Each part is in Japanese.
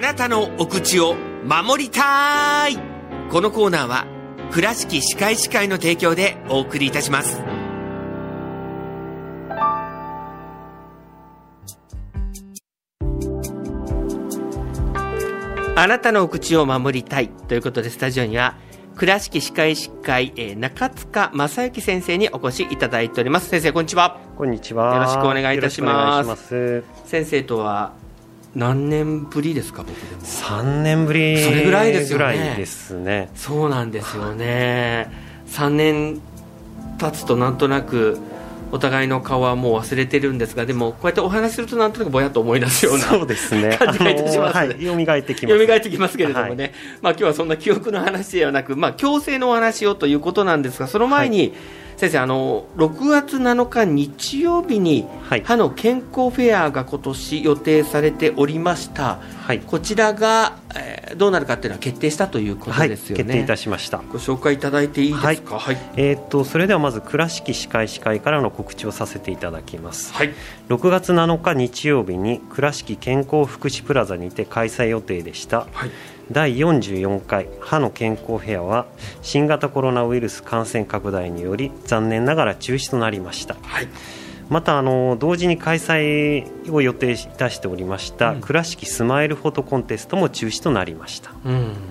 なたのお口を守りたい。このコーナーは倉敷歯科医師会の提供でお送りいたします。あなたのお口を守りたいということで、スタジオには倉敷歯科医師会、中塚正幸先生にお越しいただいております。先生、こんにちは。 こんにちは。 よろしくお願いいたします。 ます先生とは何年ぶりですか？僕でも 3年ぶりそれぐらいですよね。 ぐらいですね。 そうなんですよね。3年経つとなんとなくお互いの顔はもう忘れてるんですが、でもこうやってお話しするとなんとなくぼやっと思い出すようなそうですね感じがいたします。 蘇ってきます。 蘇ってきますけれどもね、今日はそんな記憶の話ではなく、矯正のお話をということなんですが、その前に、先生、6月7日日曜日に歯の健康フェアが今年予定されておりました、こちらが、どうなるかっていうのは決定したということですよね。 決定いたしました。 ご紹介いただいていいですか？ それではまず倉敷歯科医師会からの告知をさせていただきます。 6 月7日日曜日に倉敷健康福祉プラザにて開催予定でした、第44回歯の健康フェアは新型コロナウイルス感染拡大により残念ながら中止となりました。また同時に開催を予定いたしておりました、倉敷スマイルフォトコンテストも中止となりました。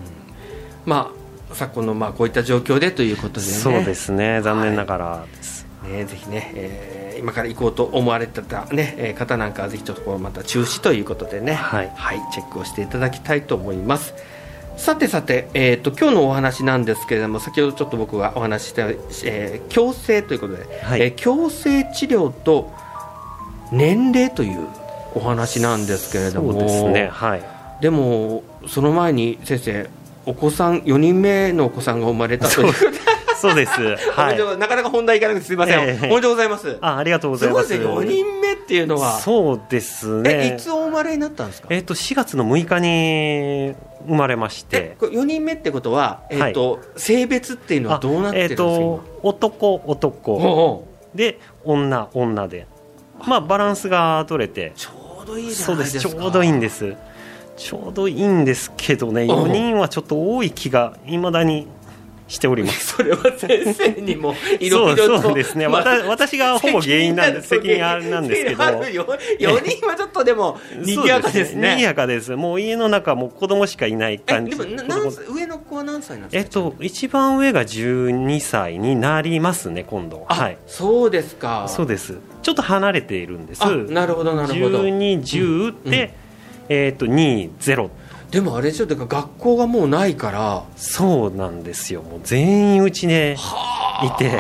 昨今のこういった状況でということでね。 そうですね、残念ながらです、 ぜひね、今から行こうと思われてた、方なんかはぜひちょっとまた中止ということでね、チェックをしていただきたいと思います。さて、今日のお話なんですけれども、先ほどちょっと僕がお話しした、矯正ということで、矯正治療と年齢というお話なんですけれども、 そうですね、 でもその前に先生、お子さん4人目のお子さんが生まれたというそうです、 なかなか本題いかなくてすみません、おめでとうございます。 ありがとうございます。 すごいですね、4人目っていうのは。そうですね。いつお生まれになったんですか ？4月の6日に生まれまして。 4人目ってことは、性別っていうのはどうなってるんですか？ 男で女で、バランスが取れてちょうどいいじゃないですか。 そうです、ちょうどいいんです。ちょうどいいんですけどね、4人はちょっと多い気がいまだにしております。 それは先生にもいろいろとそうですね、私がほぼ原因なんです責任なんですけど、 4人はちょっとでも賑やかですね。 賑やかです。もう家の中も子供しかいない感じ。 でも上の子は何歳なんですか？ 一番上が12歳になりますね、今度。 そうですか。 そうです。ちょっと離れているんです。 なるほどなるほど。 12、10で、2、0。 でもあれでしょ、だから学校がもうないから。 そうなんですよ、もう全員うちでいて、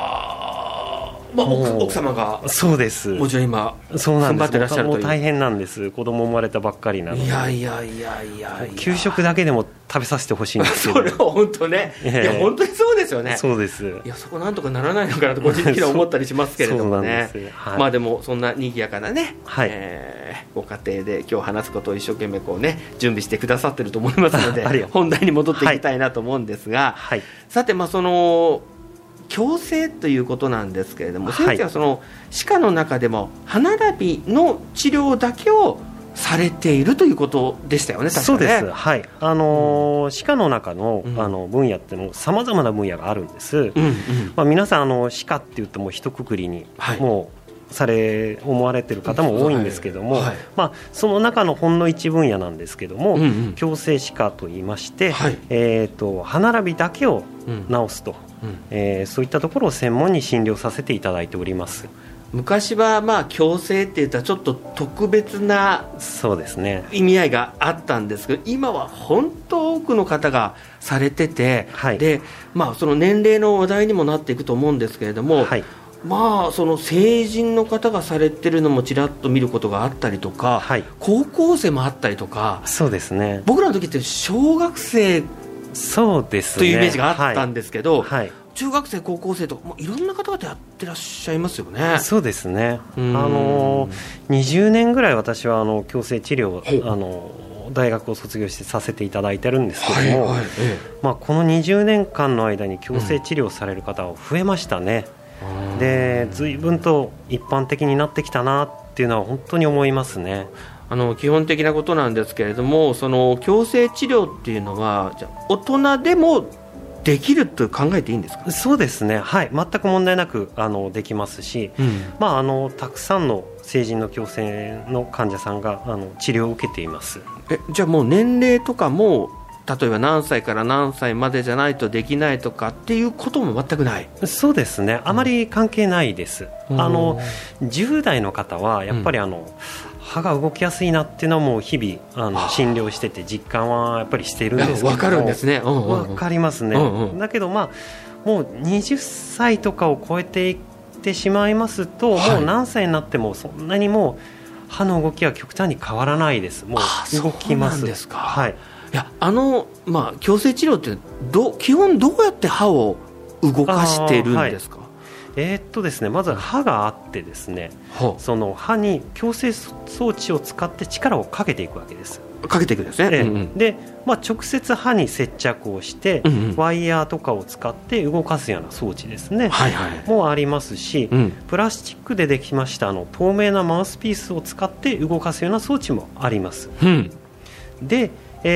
奥様がそうです、 もちろん今踏ん張ってらっしゃるという。 もう大変なんです。子供生まれたばっかりなので。 いや給食だけでも食べさせてほしいんですけどそれは本当ね、いや本当にそうですよね。 そうです。 いや、そこなんとかならないのかなと個人的には思ったりしますけれどもね。でもそんな賑やかなね、ご家庭で今日話すことを一生懸命準備してくださってると思いますので本題に戻っていきたいなと思うんですが、さて、その矯正ということなんですけれども、先生はその歯科の中でも歯並びの治療だけをされているということでしたよね、確かね。 そうです、歯科の中の、分野っていうのさまざまな分野があるんです、皆さん歯科って言っても一括りに、もう思われている方も多いんですけども、その中のほんの一分野なんですけども、矯正歯科といいまして、歯並びだけを治すと、そういったところを専門に診療させていただいております。 昔は矯正って言ったらちょっと特別な意味合いがあったんですけど、今は本当多くの方がされてて、でその年齢の話題にもなっていくと思うんですけれども、その成人の方がされてるのもちらっと見ることがあったりとか、高校生もあったりとか。 そうですね、 僕らの時って小学生そうですね、 というイメージがあったんですけど、中学生高校生とかいろんな方々やってらっしゃいますよね。そうですね、 20年ぐらい私は矯正治療を大学を卒業してさせていただいてるんですけども、この20年間の間に矯正治療される方は増えましたね。で、随分と一般的になってきたなっていうのは本当に思いますね。 基本的なことなんですけれども、その矯正治療っていうのはじゃ大人でもできると考えていいんですか？ そうですね、はい、全く問題なくできますし、たくさんの成人の矯正の患者さんが治療を受けています。 じゃあもう年齢とかも例えば何歳から何歳までじゃないとできないとかっていうことも全くない？ そうですね、あまり関係ないです。10代の方はやっぱり歯が動きやすいなっていうのはもう日々診療してて実感はやっぱりしているんですけども。 分かるんですね。 分かりますね、だけどもう20歳とかを超えていってしまいますと、もう何歳になってもそんなにもう歯の動きは極端に変わらないです。もう動きます。 そうなんですか。 はい。 いや矯正治療って基本どうやって歯を動かしてるんですか？ ですね、まず歯があってですね、その歯に矯正装置を使って力をかけていくわけです。 かけていくんですね。 で、直接歯に接着をして、ワイヤーとかを使って動かすような装置ですね、もありますし、プラスチックでできました透明なマウスピースを使って動かすような装置もあります。で、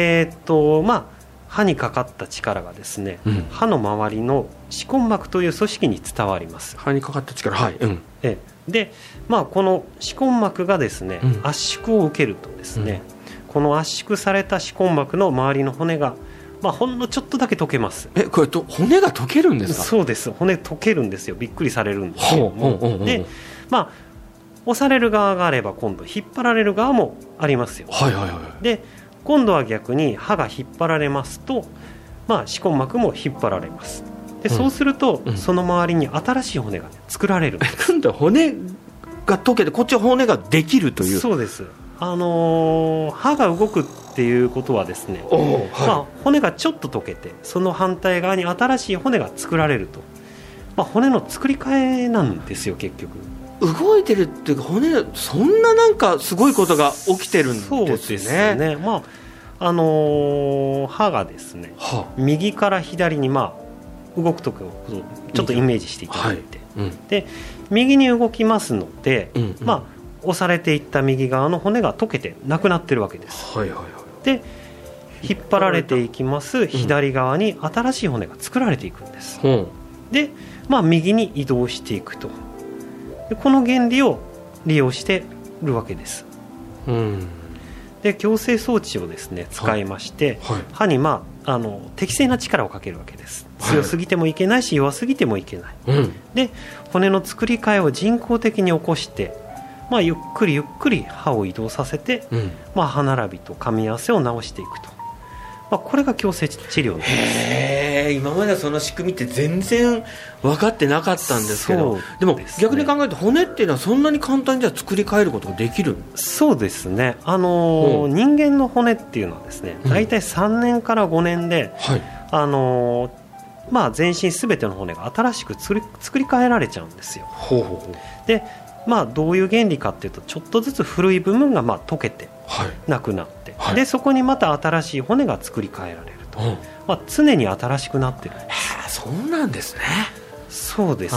歯にかかった力がですね、歯の周りの歯根膜という組織に伝わります。 歯にかかった力、はい。 で、この歯根膜がですね、圧縮を受けるとですね、この圧縮された歯根膜の周りの骨が、ほんのちょっとだけ溶けます。 これ骨が溶けるんですか？ そうです、骨溶けるんですよ。びっくりされるんですけども、で、押される側があれば今度引っ張られる側もありますよ。で、今度は逆に歯が引っ張られますと、歯根膜も引っ張られます。で、そうすると、その周りに新しい骨が作られるんです。 今度は骨が溶けてこっちは骨ができるという。 そうです。歯が動くっていうことはですね、骨がちょっと溶けてその反対側に新しい骨が作られると、骨の作り変えなんですよ。結局動いてるっていうか、骨そんななんかすごいことが起きてるんですね。 そうですね。歯がですね、右から左に動くときをちょっとイメージしていただいて、で右に動きますので、押されていった右側の骨が溶けてなくなってるわけです。で、引っ張られていきます左側に新しい骨が作られていくんです。で、右に移動していくと。で、この原理を利用しているわけです。で、矯正装置をですね使いまして、歯に適正な力をかけるわけです。強すぎてもいけないし、弱すぎてもいけない、で、骨の作り替えを人工的に起こして、ゆっくりゆっくり歯を移動させて、歯並びと噛み合わせを直していくと、これが矯正治療です。 今まではその仕組みって全然分かってなかったんですけど、でも逆に考えると骨っていうのはそんなに簡単に作り変えることができる？ そうですね、人間の骨っていうのはですね、大体3年から5年で、全身すべての骨が新しく作り変えられちゃうんですよ。で、どういう原理かっていうと、ちょっとずつ古い部分が溶けてなくなって、でそこにまた新しい骨が作り変えられると、常に新しくなってるんです。 そうなんですね。 そうです。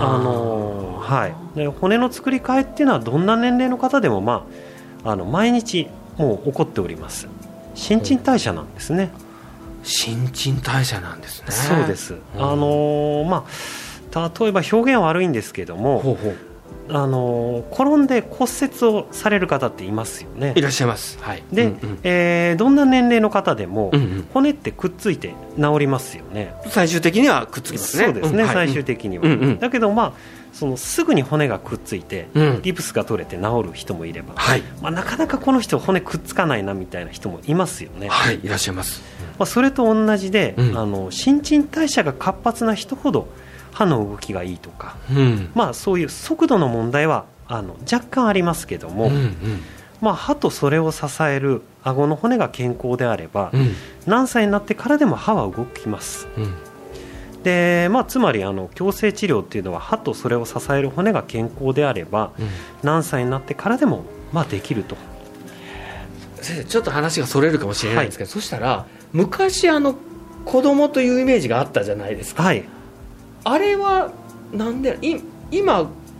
で、骨の作り変えっていうのはどんな年齢の方でも毎日もう起こっております。新陳代謝なんですね。 新陳代謝なんですね。 そうです。例えば表現は悪いんですけども、転んで骨折をされる方っていますよね。 いらっしゃいます。 で、どんな年齢の方でも、骨ってくっついて治りますよね。 最終的にはくっつきますね。 そうですね、最終的には。だけどすぐに骨がくっついて、ギプスが取れて治る人もいれば、なかなかこの人骨くっつかないなみたいな人もいますよね。 いらっしゃいます。 それと同じで、新陳代謝が活発な人ほど歯の動きがいいとか、そういう速度の問題は若干ありますけども、歯とそれを支える顎の骨が健康であれば、何歳になってからでも歯は動きます。で、つまり矯正治療っていうのは歯とそれを支える骨が健康であれば、何歳になってからでもできると。 先生、ちょっと話がそれるかもしれないんですけど、そしたら昔子供というイメージがあったじゃないですか。あれはなんで今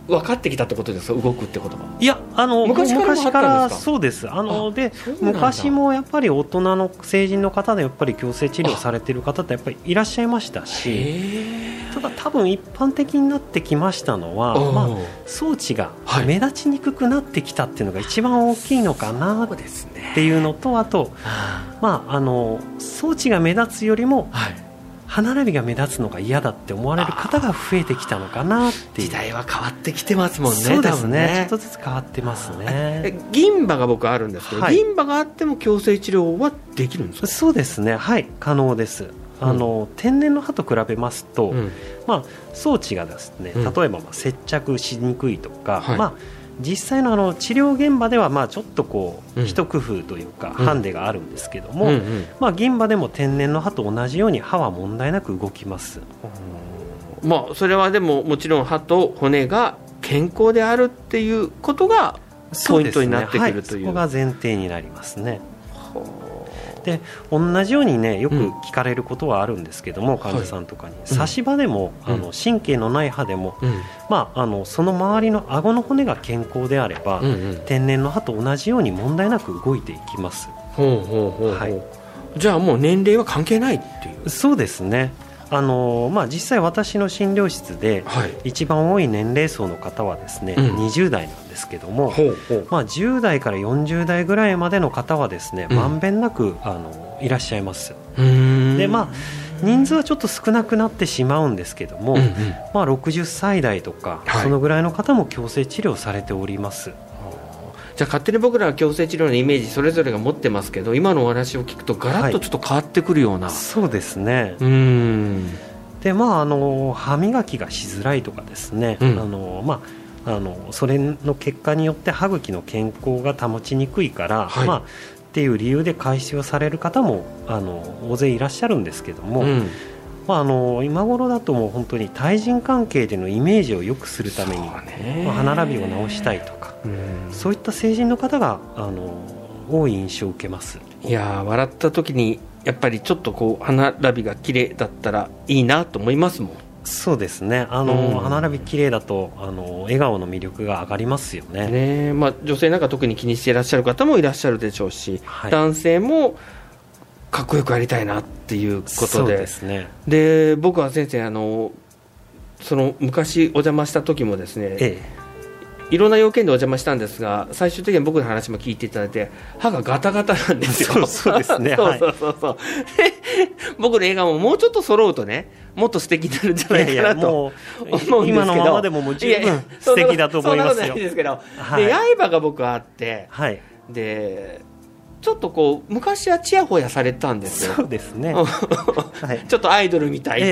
分かってきたってことですか、動くってことは。 いや、昔からそうです。で昔もやっぱり大人の成人の方でやっぱり矯正治療されている方ってやっぱりいらっしゃいましたし、ただ多分一般的になってきましたのは、装置が目立ちにくくなってきたっていうのが一番大きいのかなっていうのと、あと、装置が目立つよりも、歯並びが目立つのが嫌だって思われる方が増えてきたのかなっていう。 時代は変わってきてますもんね。 そうですね、ちょっとずつ変わってますね。 銀歯が僕あるんですけど、銀歯があっても矯正治療はできるんですか？ そうですね、はい、可能です。天然の歯と比べますと、装置がですね、例えば接着しにくいとか、実際の治療現場ではちょっとこう一工夫というかハンデがあるんですけども、銀歯でも天然の歯と同じように歯は問題なく動きます。 それはでももちろん歯と骨が健康であるっていうことがポイントになってくるという、 そこが前提になりますね。で同じようにね、よく聞かれることはあるんですけども、患者さんとかに、差し歯でも神経のない歯でも、その周りの顎の骨が健康であれば、天然の歯と同じように問題なく動いていきます。 じゃあもう年齢は関係ないっていう。 そうですね。実際私の診療室で一番多い年齢層の方はですね、20代なんですけども、10代から40代ぐらいまでの方はですね、まんべんなくいらっしゃいます。で人数はちょっと少なくなってしまうんですけども、60歳代とか、そのぐらいの方も矯正治療されております。 じゃあ勝手に僕らは矯正治療のイメージそれぞれが持ってますけど、今のお話を聞くとガラッとちょっと変わってくるような、 そうですね。で歯磨きがしづらいとかですね、それの結果によって歯茎の健康が保ちにくいから、っていう理由で開始をされる方も大勢いらっしゃるんですけども、今頃だともう本当に対人関係でのイメージを良くするために、歯並びを直したいとか、そういった成人の方が多い印象を受けます。 いや笑った時にやっぱりちょっとこう歯並びが綺麗だったらいいなと思いますもん。 そうですね、歯並び綺麗だと笑顔の魅力が上がりますよね。 女性なんか特に気にしていらっしゃる方もいらっしゃるでしょうし、男性もかっこよくやりたいなっていうことで、 そうですね。 で僕は先生その昔お邪魔した時もですね、いろんな要件でお邪魔したんですが、最終的に僕の話も聞いていただいて、歯がガタガタなんですよ。 そうですね。 僕の笑顔ももうちょっと揃うとね、もっと素敵になるんじゃないかなと思うんですけど、 今のままでももう十分素敵だと思いますよ。 そんなことないですけど、で刃が僕あって、でちょっとこう昔はチヤホヤされたんですよ。 そうですね。 ちょっとアイドルみたいって、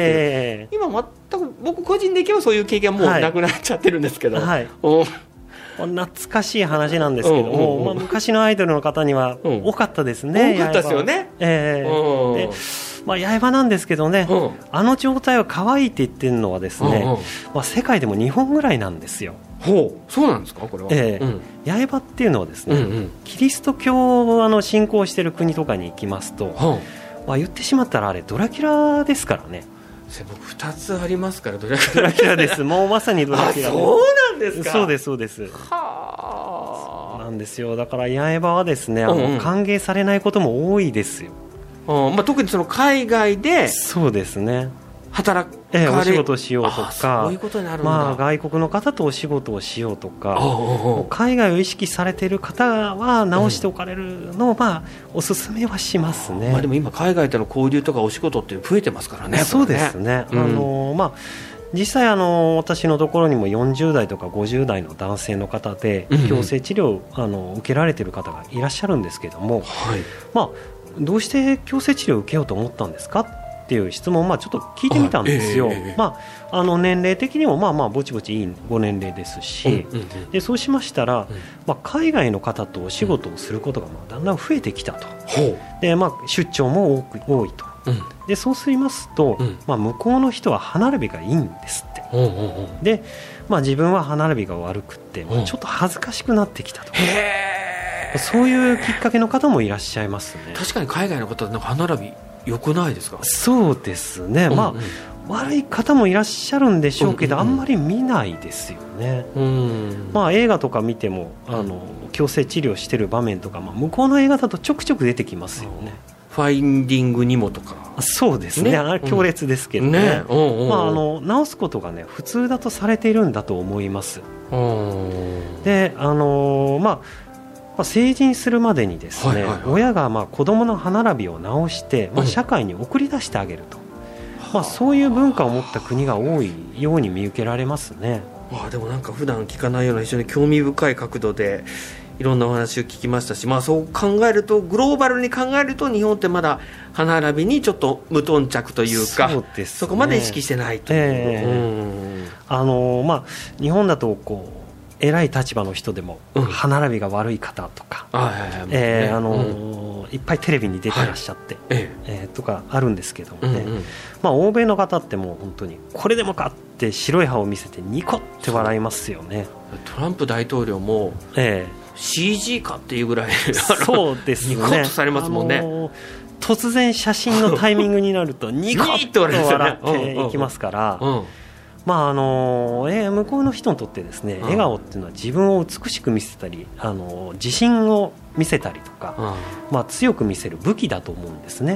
今全く僕個人的にはそういう経験はもうなくなっちゃってるんですけど、 懐かしい話なんですけども、昔のアイドルの方には多かったですね。 多かったですよね。 で刃なんですけどね、あの状態は可愛いって言ってるのはですね、世界でも日本ぐらいなんですよ。 そうなんですか、これは。 刃っていうのはですね、キリスト教を信仰している国とかに行きますと、言ってしまったらあれドラキュラですからね。 僕2つありますから、ドラキュラです。もうまさにドラキュラです。 そうなんですか。 そうですそうです。なんですよ。だから刃はですね、歓迎されないことも多いですよ。 特にその海外でそうですね、 働かれお仕事をしようとか、 そういうことになるんだ。 外国の方とお仕事をしようとか、海外を意識されている方は直しておかれるのをおすすめはしますね。 でも今海外との交流とかお仕事って増えてますからね。 そうですね。実際私のところにも40代とか50代の男性の方で矯正治療を受けられている方がいらっしゃるんですけども、どうして矯正治療を受けようと思ったんですかっていう質問をちょっと聞いてみたんですよ。年齢的にもぼちぼちいいご年齢ですし、でそうしましたら、海外の方とお仕事をすることがだんだん増えてきたと。で、出張も多いと。でそうしますと、向こうの人は歯並びがいいんですって。で、自分は歯並びが悪くって、ちょっと恥ずかしくなってきたと。そういうきっかけの方もいらっしゃいますね。 確かに海外の方は歯並び良くないですか？ そうですね、まあ悪い方もいらっしゃるんでしょうけど、あんまり見ないですよね。まあ、映画とか見ても矯正治療してる場面とか、向こうの映画だとちょくちょく出てきますよね。 ファインディングニモとか。 そうですね、あれ強烈ですけどね、治すことがね普通だとされているんだと思います。で成人するまでにですね、親が子供の歯並びを直して、社会に送り出してあげると、そういう文化を持った国が多いように見受けられますね。 でもなんか普段聞かないような非常に興味深い角度でいろんなお話を聞きましたし、そう考えるとグローバルに考えると日本ってまだ歯並びにちょっと無頓着というか、そうですね、そこまで意識してないという、 日本だと偉い立場の人でも歯並びが悪い方とか、いっぱいテレビに出てらっしゃって、とかあるんですけどもね、欧米の方ってもう本当にこれでもかって白い歯を見せてニコって笑いますよね。 トランプ大統領も、CG かっていうぐらいそうですね、 ニコッとされますもんね。 突然写真のタイミングになるとニコッと笑っていきますから、向こうの人にとってですね、笑顔っていうのは自分を美しく見せたり自信を見せたりとか、強く見せる武器だと思うんですね。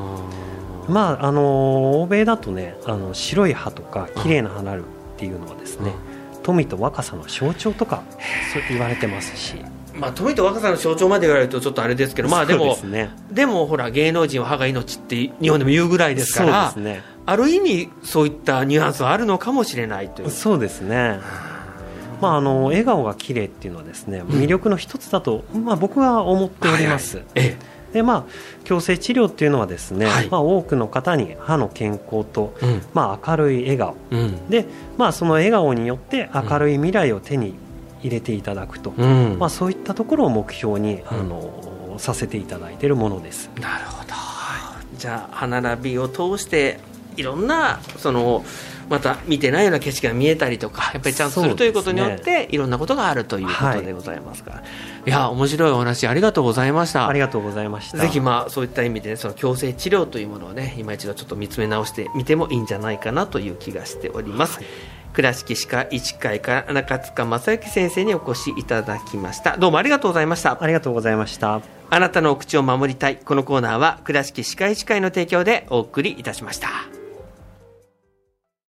欧米だとね白い歯とか綺麗な歯なるっていうのはですね、富と若さの象徴とかそう言われてますし、 富と若さの象徴まで言われるとちょっとあれですけど、でもほら芸能人は歯が命って日本でも言うぐらいですから、そうですね、ある意味そういったニュアンスはあるのかもしれないという。 そうですね、笑顔が綺麗っていうのはですね魅力の一つだと、僕は思っております。で矯正治療っていうのはですね、多くの方に歯の健康と、明るい笑顔、で、その笑顔によって明るい未来を手に入れていただくと、そういったところを目標に、させていただいているものです。 なるほど、じゃあ歯並びを通していろんなまた見てないような景色が見えたりとか、やっぱりちゃんとするということによって、いろんなことがあるということでございますから、いや面白いお話ありがとうございました。 ありがとうございました。 ぜひそういった意味で、その矯正治療というものをね今一度ちょっと見つめ直してみてもいいんじゃないかなという気がしております。倉敷歯科医師会から中塚正幸先生にお越しいただきました。どうもありがとうございました。 ありがとうございました。 あなたのお口を守りたい、このコーナーは倉敷歯科医師会の提供でお送りいたしました。